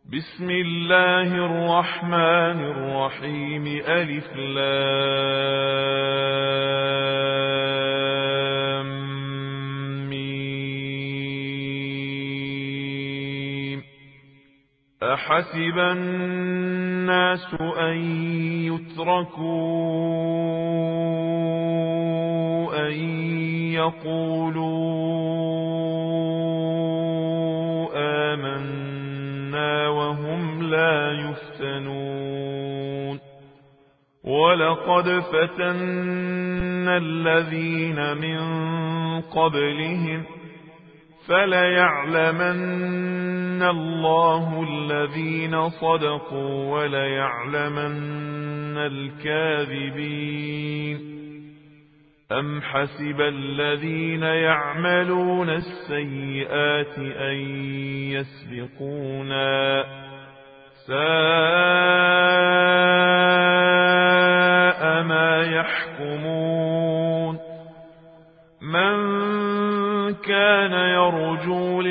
بسم الله الرحمن الرحيم. ألف لام ميم. أحسب الناس أن يتركوا أن يقولوا آمنا وهم لا يفتنون. ولقد فتنا الذين من قبلهم فليعلمن الله الذين صدقوا وليعلمن الكاذبين. أم حسب الذين يعملون السيئات أن يسبقونا ساء ما يحكمون. من كان يرجو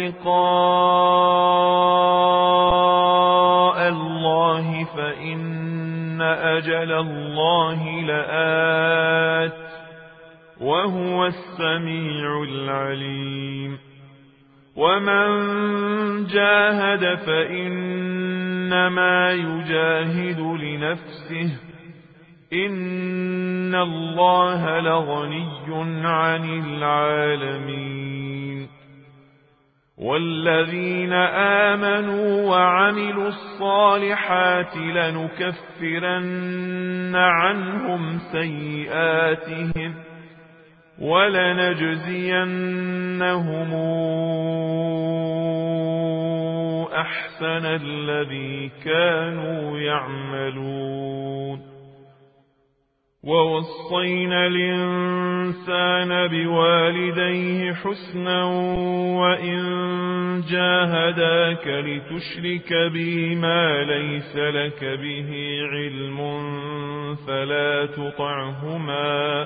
لقاء الله فإن أجل الله لآت وهو السميع العليم. ومن جاهد فإنما يجاهد لنفسه إن الله لغني عن العالمين. والذين آمنوا وعملوا الصالحات لنكفرن عنهم سيئاتهم ولنجزينهم أحسن الذي كانوا يعملون. ووصينا الإنسان بوالديه حسنا وإن جاهداك لتشرك بي ما ليس لك به علم فلا تطعهما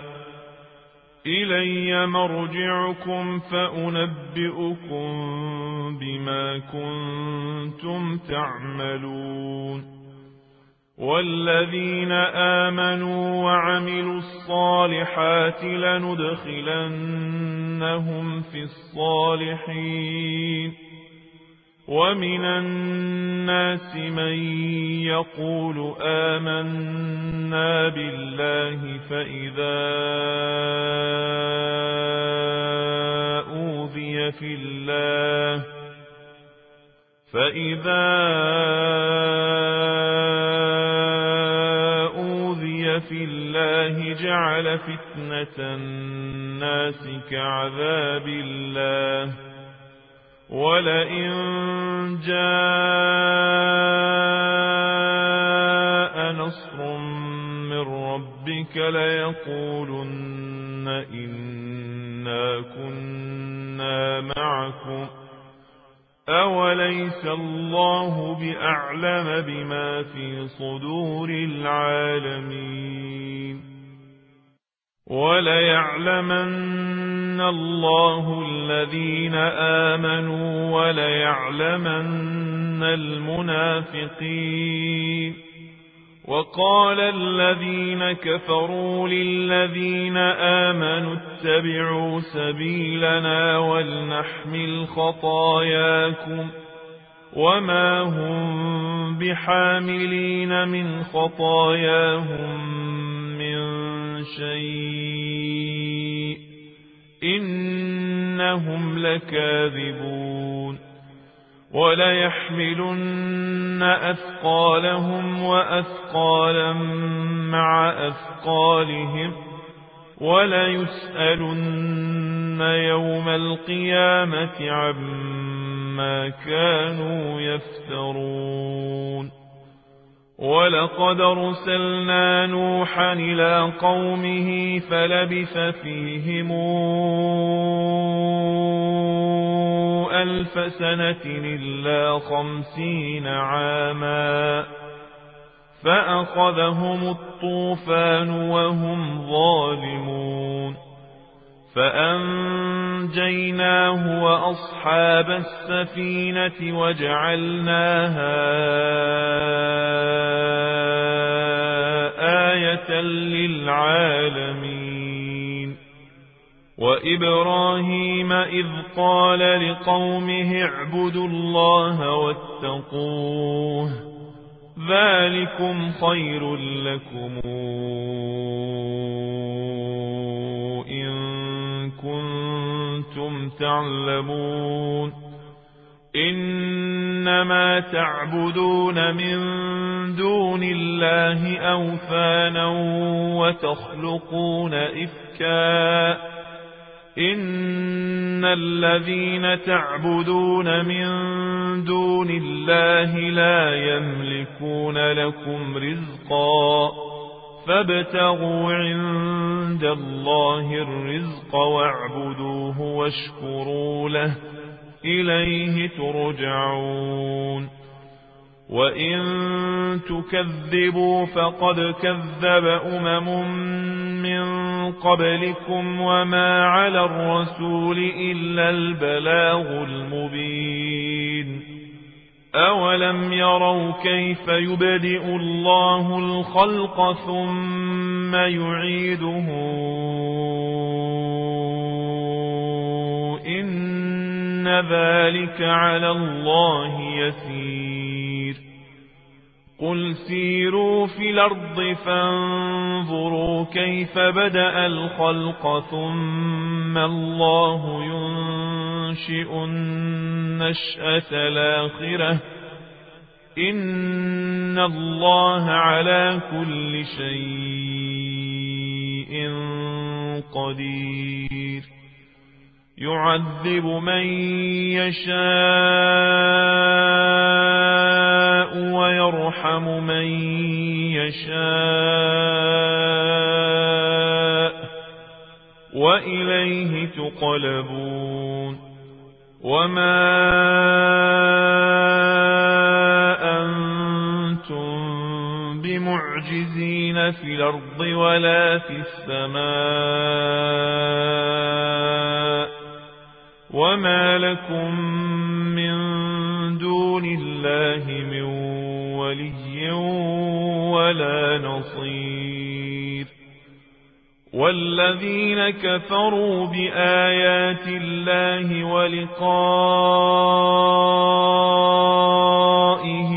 إلي مرجعكم فأنبئكم بما كنتم تعملون. والذين آمنوا وعملوا الصالحات لندخلنهم في الصالحين. ومن الناس من يقول آمنا بالله فإذا أوذي في الله جعل فتنة الناس كعذاب الله ولئن جاء نصر من ربك ليقولن إنا كنا معكم أوليس الله بأعلم بما في صدور العالمين. وليعلمن الله الذين آمنوا وليعلمن المنافقين. وقال الذين كفروا للذين آمنوا اتبعوا سبيلنا ولنحمل خطاياكم وما هم بحاملين من خطاياهم من شيء إنهم لكاذبون. وليحملن أثقالهم وأثقالا مع أثقالهم وليسألن يوم القيامة عما كانوا يفترون. ولقد أرسلنا نوحا إلى قومه فلبث فيهم 1000 سنة إلا 50 عاما فأخذهم الطوفان وهم ظالمون. فأنجيناه وأصحاب السفينة وجعلناها آية للعالمين. وإبراهيم إذ قال لقومه اعبدوا الله واتقوه ذلكم خير لكم إن كنتم تعلمون. إنما تعبدون من دون الله أوثانا وتخلقون إفكا إن الذين تعبدون من دون الله لا يملكون لكم رزقا فابتغوا عند الله الرزق واعبدوه واشكروا له إليه ترجعون. وإن تكذبوا فقد كذب من قبلكم وما على الرسول إلا البلاغ المبين. أولم يروا كيف يبدئ الله الخلق ثم يعيده إن ذلك على الله يسير. قل سيروا في الأرض فانظروا كيف بدأ الخلق ثم الله ينشئ النشأة الآخرة إن الله على كل شيء قدير. يعذب من يشاء ويرحم من يشاء وإليه تقلبون. وما أنتم بمعجزين في الأرض ولا في السماء وما لكم من دون الله من ولي ولا نصير. والذين كفروا بآيات الله ولقائه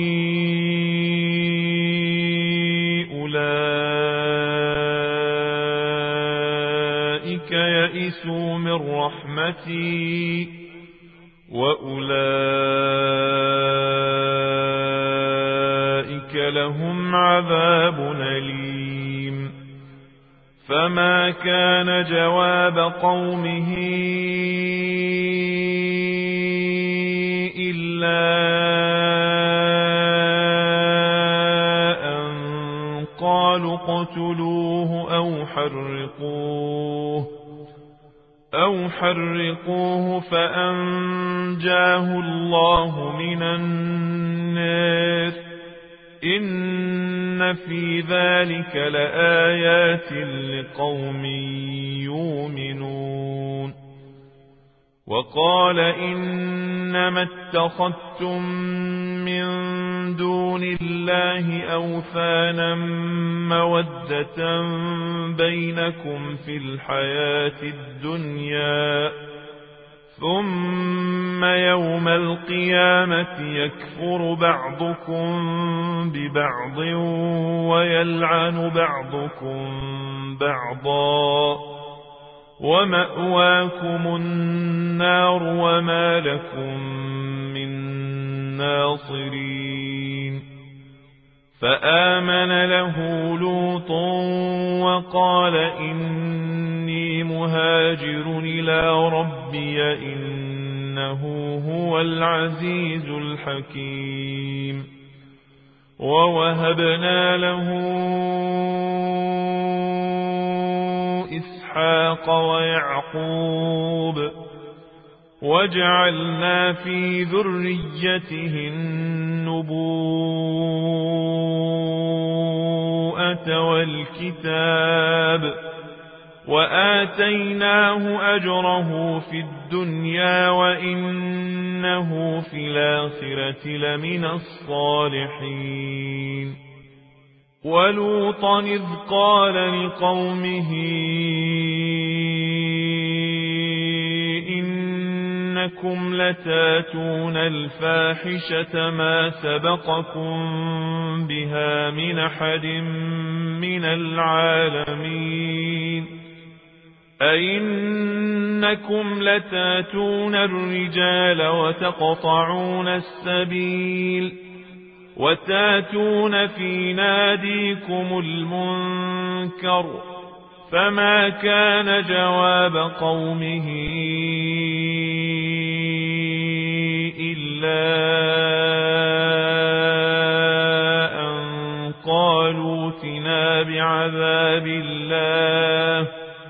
أولئك يئسوا من رحمتي وأولئك لهم عذاب أليم. فما كان جواب قومه إلا أن قالوا اقتلوه أو حرقوه فأنجاه الله من النار إن في ذلك لآيات لقوم يؤمنون. وقال إنما اتخذتم من دون الله أوثانا مودة بينكم في الحياة الدنيا ثم يوم القيامة يكفر بعضكم ببعض ويلعن بعضكم بعضا ومأواكم النار وما لكم من ناصرين. فآمن له لوط وقال إني مهاجر إلى ربي إنه هو العزيز الحكيم. ووهبنا له إسحاق ويعقوب وجعلنا في ذريته النبوءة والكتاب وآتيناه أجره في الدنيا وإنه في الآخرة لمن الصالحين ولوطا إذ قال لقومه إنكم لتاتون الفاحشة ما سبقكم بها من أحد من العالمين أئنكم لتاتون الرجال وتقطعون السبيل وتاتون في ناديكم المنكر فما كان جواب قومه إلا أن قالوا ائتنا بعذاب الله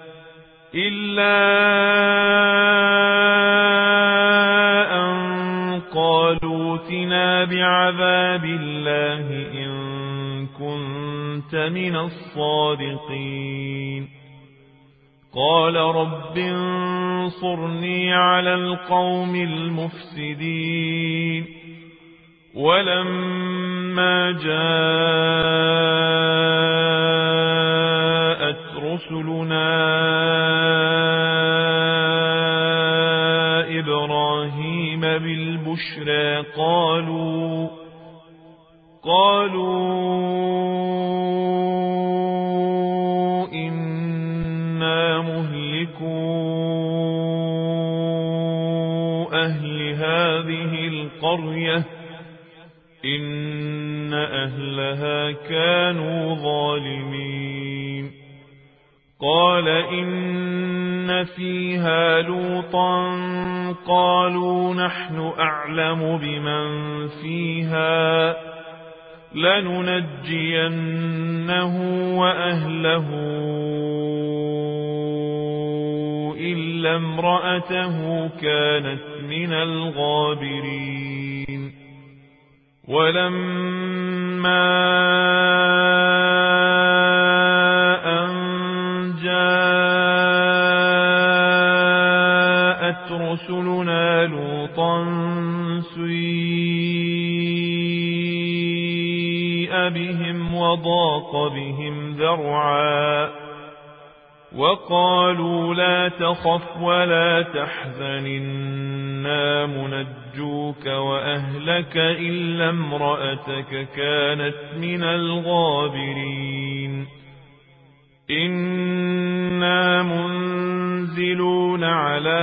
إن كنت من الصادقين قال رب انصرني على القوم المفسدين ولما جاءت رسلنا إبراهيم بالبشرى قالوا إنا مهلكو أهل هذه القرية إن أهلها كانوا ظالمين قال إن فيها لوطا قالوا نحن أعلم بمن فيها لننجينه وأهله إلا امرأته كانت من الغابرين ولما أن جاءت رسلنا لوطا سيء بهم وضاق بهم ذرعا وقالوا لا تخف ولا تحزن إنا منجوك وأهلك إلا امرأتك كانت من الغابرين إنا منزلون على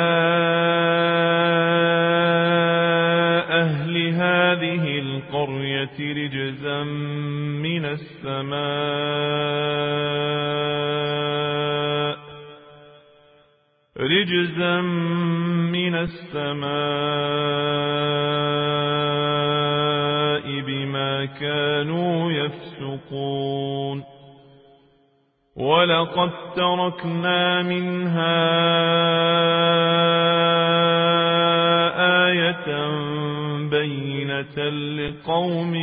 أهل هذه القرية رجزا من السماء بما كانوا يفسقون ولقد تركنا منها آية بينة لقوم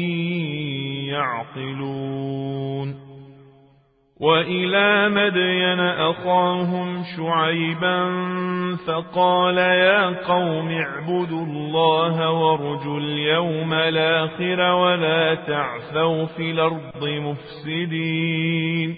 يعقلون وإلى مدين أخاهم شعيبا فقال يا قوم اعبدوا الله وارجوا اليوم الآخر ولا تعثوا في الأرض مفسدين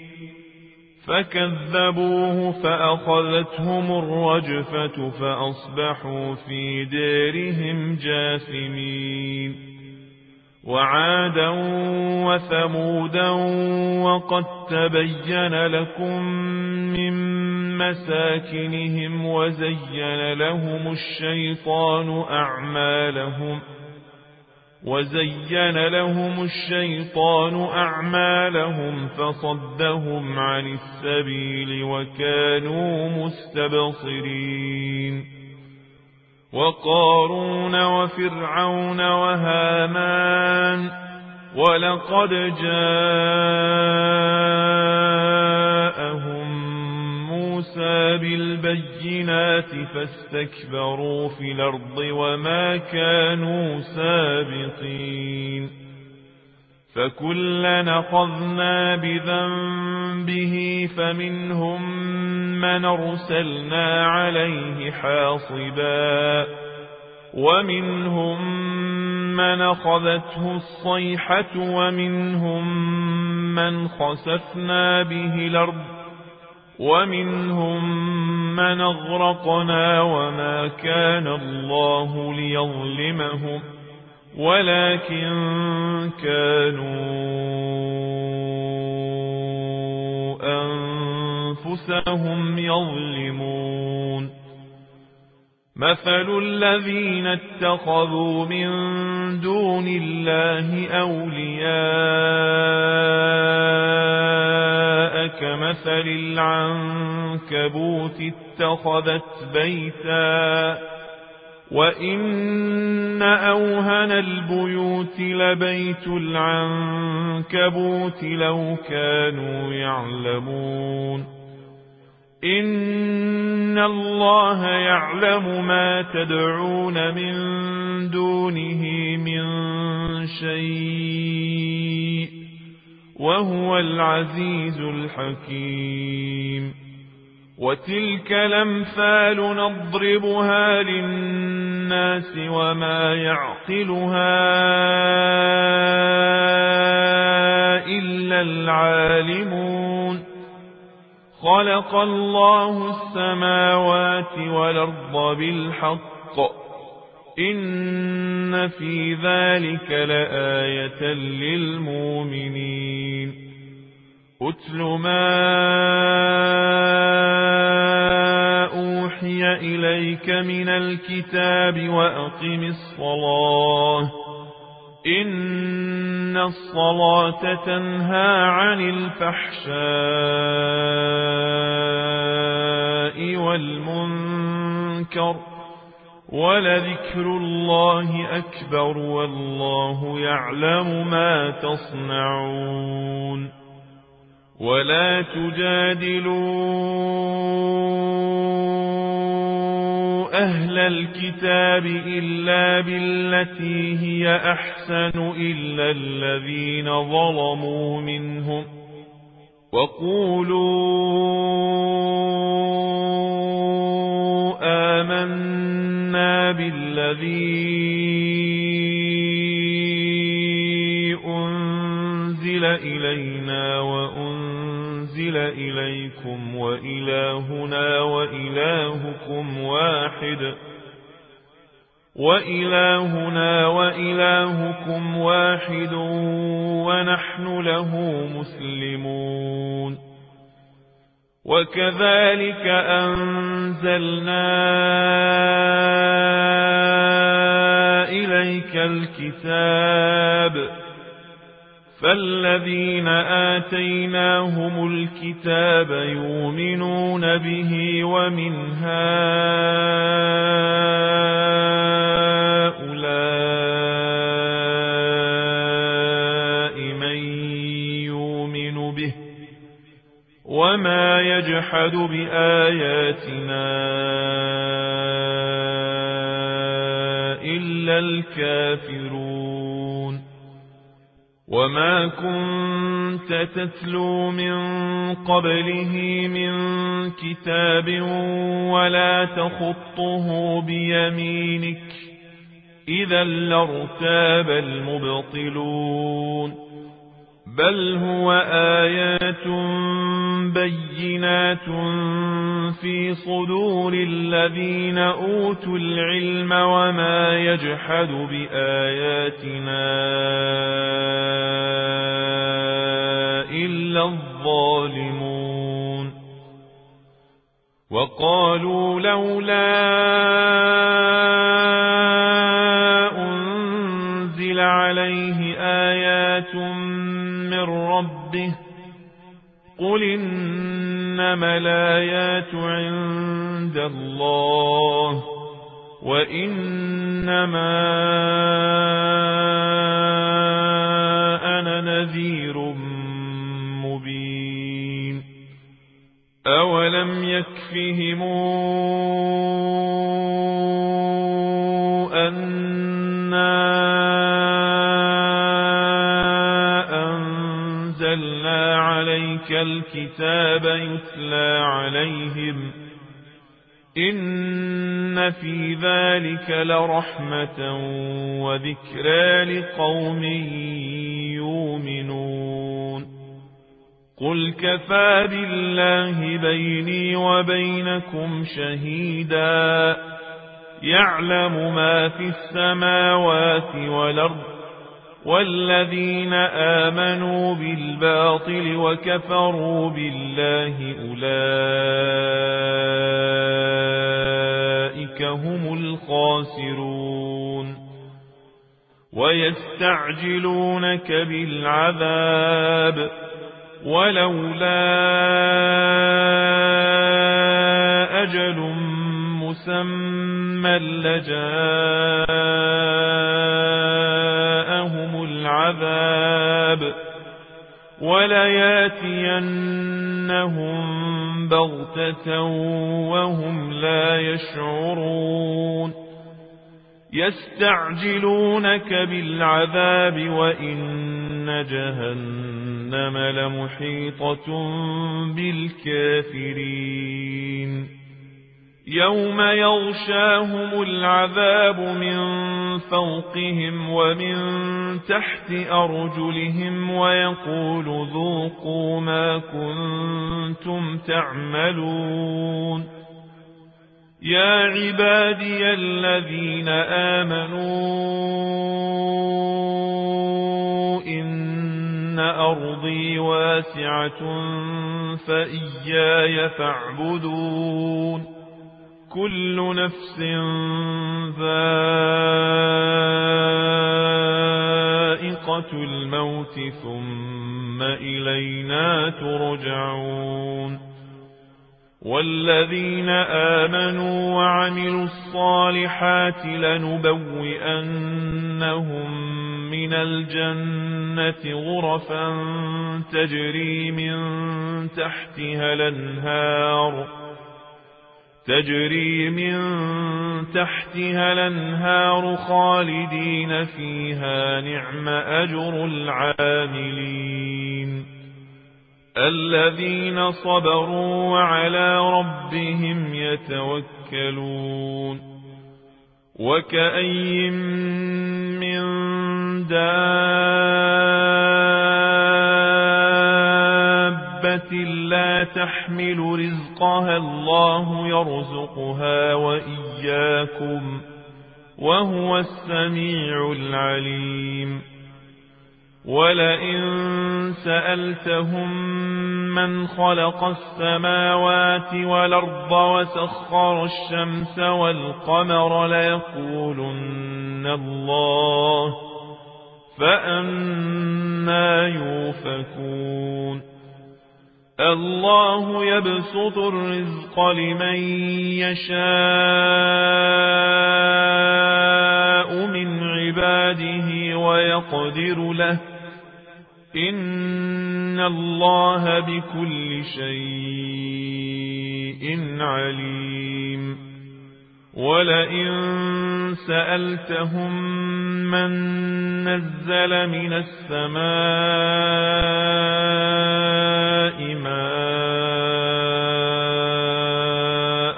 فكذبوه فأخذتهم الرجفة فأصبحوا في دارهم جاثمين وعادا وثمودا وقد تبين لكم من مساكنهم وزين لهم الشيطان أعمالهم فصدهم عن السبيل وكانوا مستبصرين وقارون وفرعون وهامان ولقد جاءهم موسى بالبينات فاستكبروا في الأرض وما كانوا سابقين فكلنا أخذنا بذنبه فمنهم من أرسلنا عليه حاصبا ومنهم من أخذته الصيحة ومنهم من خسفنا به الأرض ومنهم من أغرقنا وما كان الله ليظلمهم ولكن كانوا أنفسهم يظلمون مثل الذين اتخذوا من دون الله أولياء كمثل العنكبوت اتخذت بيتا وإن أوهن البيوت لبيت العنكبوت لو كانوا يعلمون إن الله يعلم ما تدعون من دونه من شيء وهو العزيز الحكيم وتلك الأمثال نضربها للناس وما يعقلها إلا العالمون خلق الله السماوات والأرض بالحق إن في ذلك لآية للمؤمنين أتل ما أوحي إليك من الكتاب وأقم الصلاة إن الصلاة تنهى عن الفحشاء والمنكر ولذكر الله أكبر والله يعلم ما تصنعون ولا تجادلوا أهل الكتاب إلا بالتي هي أحسن إلا الذين ظلموا منهم وقولوا آمنا بالذي أنزل إلينا وأنزل إليكم وإلهنا وإلهكم واحد ونحن له مسلمون وكذلك أنزلنا إليك الكتاب فالذين آتيناهم الكتاب يؤمنون به ومن هؤلاء من يؤمن به وما يجحد بآياتنا إلا الكافرون وما كنت تتلو من قبله من كتاب ولا تخطه بيمينك إذا لارتاب المبطلون بل هو آيات بينات في صدور الذين أوتوا العلم وما يجحد بآياتنا إلا الظالمون وقالوا لولا أنزل عليه آيات من ربه قل إنما الآيات عند الله وإنما أنا نذير مبين أولم يكفهم أنا أولئك الكتاب يتلى عليهم إن في ذلك لرحمة وذكرى لقوم يؤمنون قل كفى بالله بيني وبينكم شهيدا يعلم ما في السماوات والأرض والذين آمنوا بالباطل وكفروا بالله أولئك هم الخاسرون ويستعجلونك بالعذاب ولولا أجل مسمى لجاءهم العذاب ولياتينهم بغتة وهم لا يشعرون يستعجلونك بالعذاب وإن جهنم لمحيطة بالكافرين يوم يغشاهم العذاب من فوقهم ومن تحت أرجلهم ويقول ذوقوا ما كنتم تعملون يا عبادي الذين آمنوا إن أرضي واسعة فإياي فاعبدون كل نفس ذائقة الموت ثم إلينا ترجعون والذين آمنوا وعملوا الصالحات لنبوئنهم من الجنة غرفا تجري من تحتها الأنهار خالدين فيها نعم أجر العاملين الذين صبروا وعلى ربهم يتوكلون وكأي من دابة لا تحمل رزقها الله يرزقها وإياكم وهو السميع العليم ولئن سألتهم من خلق السماوات والأرض وسخر الشمس والقمر ليقولن الله فأنى يؤفكون الله يبسط الرزق لمن يشاء من عباده ويقدر له إن الله بكل شيء عليم ولئن سألتهم من نزل من السماء ماء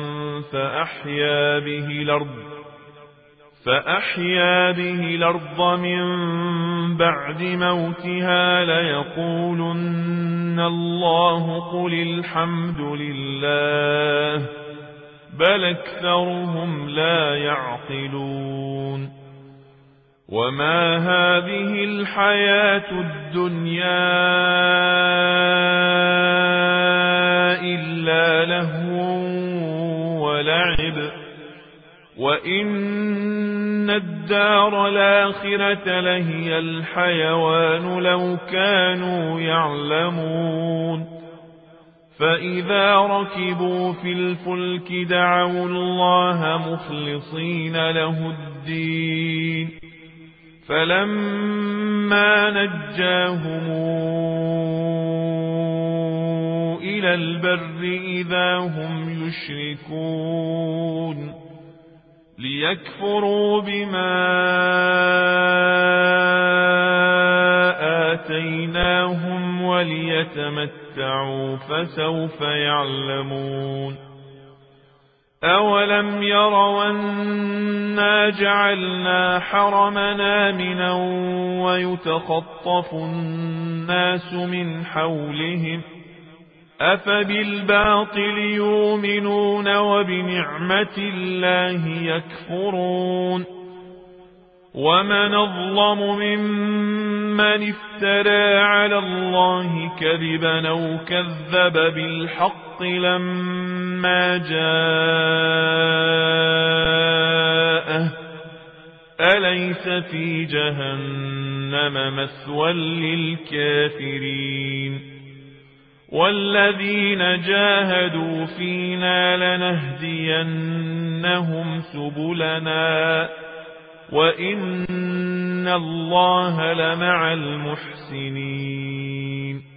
فأحيا به الأرض من بعد موتها ليقولن الله قل الحمد لله بل أكثرهم لا يعقلون وما هذه الحياة الدنيا إلا لهو ولعب وإن الدار الآخرة لهي الحيوان لو كانوا يعلمون فإذا ركبوا في الفلك دعوا الله مخلصين له الدين فلما نجاهم إلى البر إذا هم يشركون ليكفروا بما آتيناهم وليتخذوا فليتمتعوا فسوف يعلمون أولم يروا أنا جعلنا حرمنا آمنا ويتخطف الناس من حولهم أفبالباطل يؤمنون وبنعمة الله يكفرون ومن أظلم ممن افترى على الله كذبا أو كذب بالحق لما جاءه أليس في جهنم مثوى للكافرين والذين جاهدوا فينا لنهدينهم سبلنا وإن الله لمع المحسنين